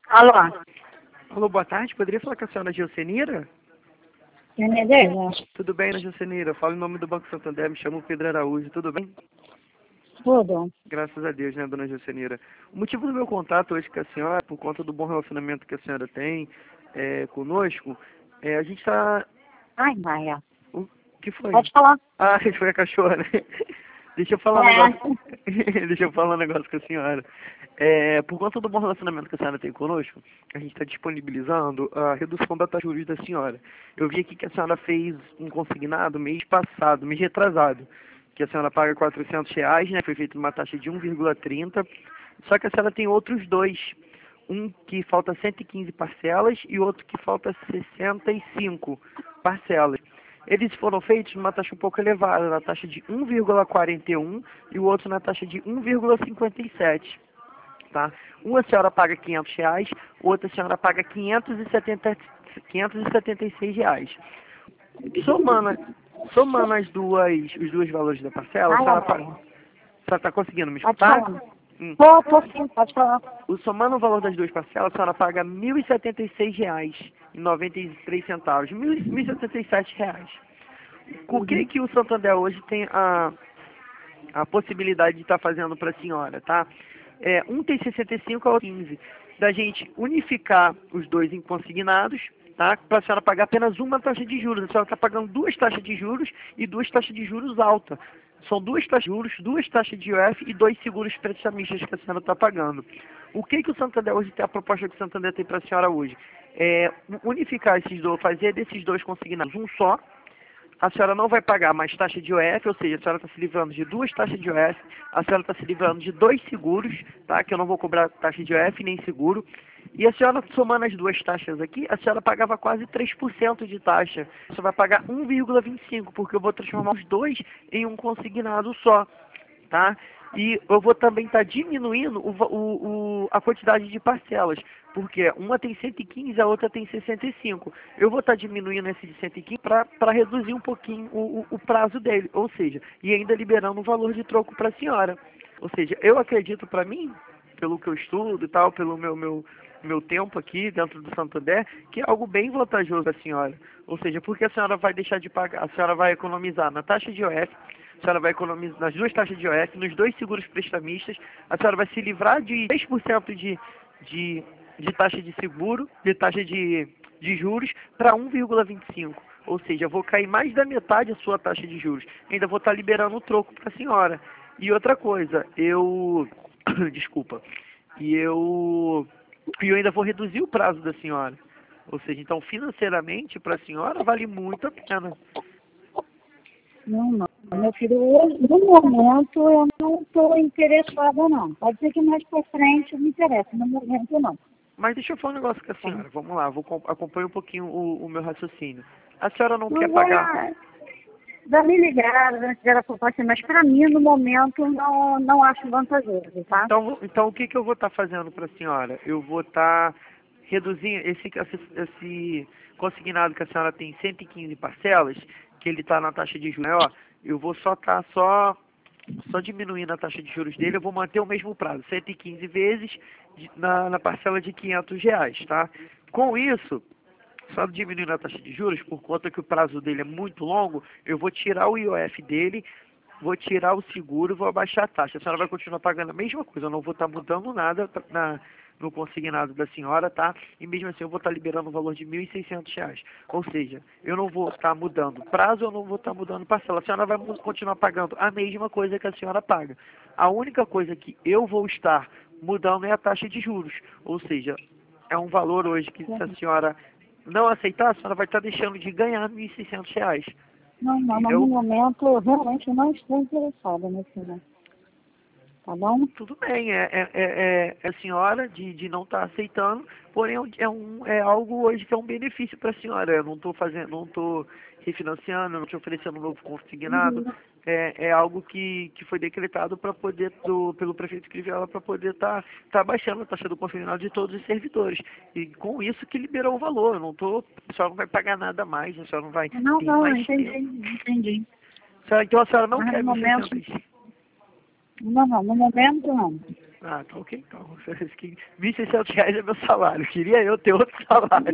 Alô, Alô, boa tarde. Poderia falar com a senhora Gilcenira? quem é dela? Tudo bem, Ana Gilcenira? Eu falo em nome do Banco Santander, me chamo Pedro Araújo. Tudo bem? Tudo. Graças a Deus, né, dona Gilcenira? O motivo do meu contato hoje com a senhora, por conta do bom relacionamento que a senhora tem conosco, a gente está... Ai, Maia. O que foi? Pode falar. Ah, foi a cachorra, né? Deixa eu falar um negócio. Deixa eu falar um negócio com a senhora. Por conta do bom relacionamento que a senhora tem conosco, a gente está disponibilizando a redução da taxa de juros da senhora. Eu vi aqui que a senhora fez um consignado mês passado, mês retrasado, que a senhora paga R$ 400, né? Foi feita uma taxa de 1,30. Só que a senhora tem outros dois. Um que falta 115 parcelas e outro que falta 65 parcelas. Eles foram feitos numa taxa um pouco elevada, na taxa de 1,41 e o outro na taxa de 1,57. Tá? Uma senhora paga R$ 500, outra senhora paga 576 reais. Somando os dois valores da parcela, a senhora paga. A senhora está conseguindo me Pode escutar? falar. Tô sim, pode falar. Somando o valor das duas parcelas, a senhora paga R$ 1.076,93. R$ 1.077. O que o Santander hoje tem a possibilidade de estar fazendo para a senhora, tá? Um tem 65 a 15. Da gente unificar os dois em consignados, tá? Para a senhora pagar apenas uma taxa de juros. A senhora está pagando duas taxas de juros e duas taxas de juros altas. São duas taxas de juros, duas taxas de IOF e dois seguros prestamistas que a senhora está pagando. O que o Santander hoje tem, a proposta que o Santander tem para a senhora hoje? Unificar esses dois, fazer desses dois consignados um só. A senhora não vai pagar mais taxa de IOF, ou seja, a senhora está se livrando de duas taxas de IOF, a senhora está se livrando de dois seguros, tá? Que eu não vou cobrar taxa de IOF nem seguro. E a senhora, somando as duas taxas aqui, a senhora pagava quase 3% de taxa. Você vai pagar 1,25, porque eu vou transformar os dois em um consignado só, tá? E eu vou também estar diminuindo a quantidade de parcelas, porque uma tem 115, a outra tem 65. Eu vou estar diminuindo esse de 115 para reduzir um pouquinho o prazo dele, ou seja, e ainda liberando o valor de troco para a senhora. Ou seja, eu acredito para mim, pelo que eu estudo e tal, pelo meu tempo aqui dentro do Santander, que é algo bem vantajoso para a senhora. Ou seja, porque a senhora vai deixar de pagar, a senhora vai economizar na taxa de IOF, a senhora vai economizar nas duas taxas de IOF, nos dois seguros prestamistas, a senhora vai se livrar de 10% de taxa de seguro, de taxa de juros, para 1,25. Ou seja, eu vou cair mais da metade a sua taxa de juros. Ainda vou estar liberando o troco para a senhora. E outra coisa, desculpa. Eu ainda vou reduzir o prazo da senhora. Ou seja, então financeiramente para a senhora vale muito a pena. Não. Meu filho, hoje, no momento, eu não estou interessada, não. Pode ser que mais para frente eu me interesse. No momento, não. Mas deixa eu falar um negócio com a senhora. Vamos lá, acompanhar um pouquinho o meu raciocínio. A senhora não quer Não pagar... vai me ligar, vai tiver a proposta, mas para mim, no momento, não acho vantajoso, tá? Então o que eu vou estar fazendo para a senhora? Eu vou estar reduzindo esse consignado que a senhora tem 115 parcelas, que ele está na taxa de juros maior, eu vou só estar só diminuindo a taxa de juros dele, eu vou manter o mesmo prazo, 115 vezes na parcela de R$ 500, tá? Com isso, só diminuindo a taxa de juros, por conta que o prazo dele é muito longo, eu vou tirar o IOF dele, vou tirar o seguro e vou abaixar a taxa. A senhora vai continuar pagando a mesma coisa, eu não vou estar mudando nada no consignado da senhora, tá? E mesmo assim eu vou estar liberando o valor de R$ 1.600. Ou seja, eu não vou estar mudando prazo, eu não vou estar mudando parcela. A senhora vai continuar pagando a mesma coisa que a senhora paga. A única coisa que eu vou estar mudando é a taxa de juros. Ou seja, é um valor hoje que se a senhora não aceitar, a senhora vai estar deixando de ganhar R$ 1.600. Não, mas no momento, eu realmente não estou interessada nesse momento. Tá bom? Tudo bem, a senhora de não estar aceitando, porém é algo hoje que é um benefício para a senhora. Eu não estou refinanciando, não estou oferecendo um novo consignado. É algo que foi decretado para poder, pelo prefeito Crivella, para poder estar baixando a taxa do consignado de todos os servidores. E com isso que liberou o valor. Eu não tô, a senhora não vai pagar nada mais, a senhora não vai ter mais tempo. Entendi. Então a senhora não Mas quer no momento, 1.600. no momento não. Ah, tá ok, então. R$ 1.600 é meu salário. Queria eu ter outro salário.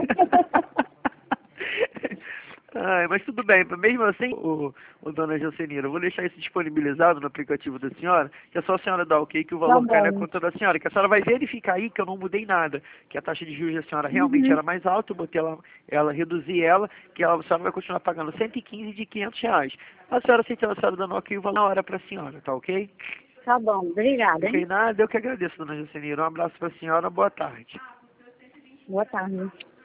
Ai, mas tudo bem, mesmo assim, dona Jansenira, eu vou deixar isso disponibilizado no aplicativo da senhora, que é só a senhora dar ok que o Tá valor cai na bom. conta da senhora, que a senhora vai verificar aí que eu não mudei nada, que a taxa de juros da senhora realmente Uhum. era mais alta, eu botei ela reduzi ela, que a senhora vai continuar pagando 115 de R$ 500. A senhora aceitando, a senhora dando ok o valor na hora para a senhora, tá ok? Tá bom, obrigada, Ok, hein? nada, eu que agradeço, dona Jansenira. Um abraço para a senhora, boa tarde. Boa tarde.